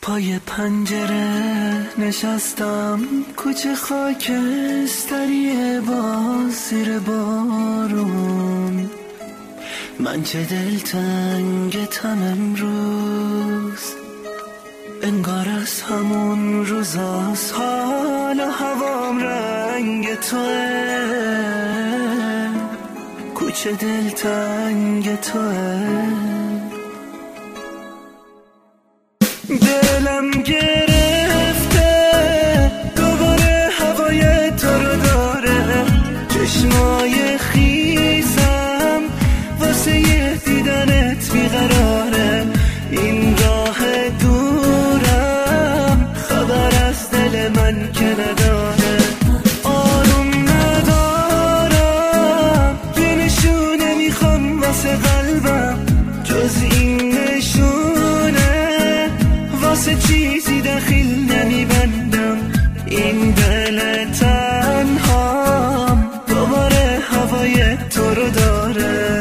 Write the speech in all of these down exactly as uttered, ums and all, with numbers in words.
پای پنجره نشستم، کوچه خاکستریه باز زیر بارون. من چه دلتنگتم امروز، انگار از همون روزاست، حالا هوام رنگ توه، کوچه دلتنگ توه. دلم گرفته دوباره هوای تو رو داره، چشمای خیزم واسه یه دیدنت بیقراره. این راه دورم خبر از دل من که نداره، آروم ندارم، یه نشونه میخوام واسه قلبم، جز این نشونه واسه چیزی دخیل نمیبندم. این دل تنهام دوباره هوای تو رو داره.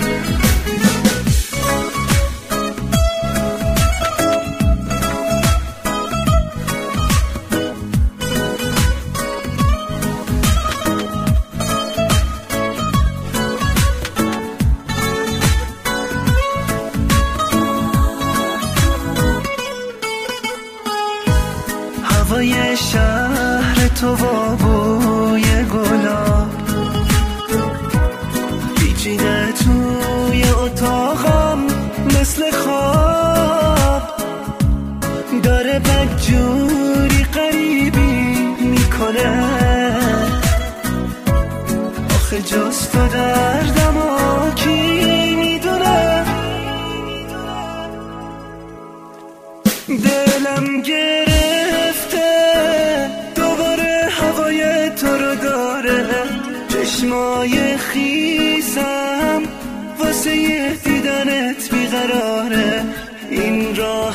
هوای شهر تو با بوی گلاب پیچیده توی اتاقم مثل خواب، داره بدجوری غریبی میکنه. آخه جز تو دردم و کی میدونه. دلم گرفته دوباره هوای تو رو داره، چشمای خیزم واسه یه دیدنت بیقراره. این راه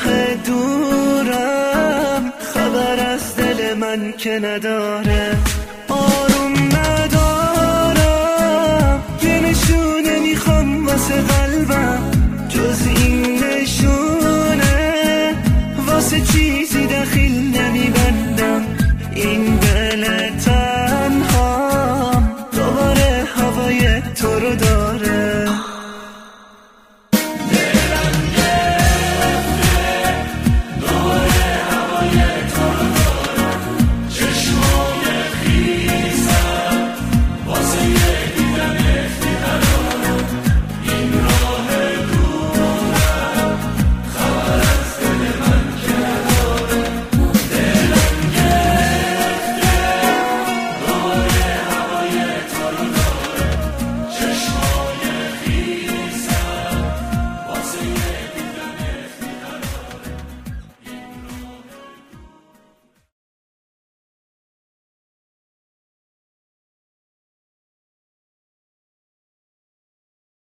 دورم خبر از دل من که نداره، آروم ندارم، یه نشونه میخوام واسه قلبم، جز این نشونه واسه چیزی دخیل